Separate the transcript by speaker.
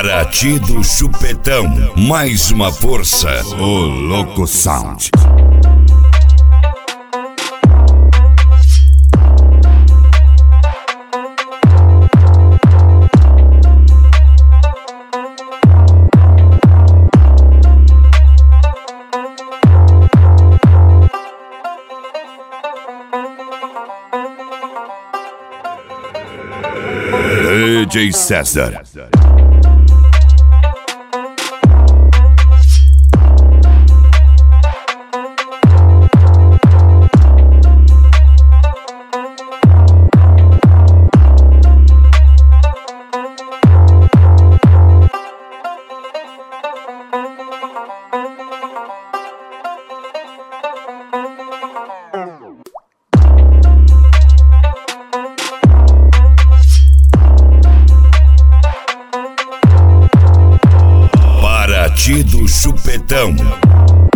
Speaker 1: Paraty do Chupetão, mais uma força, o Louco Sound. DJ César. Paraty do Chupetão.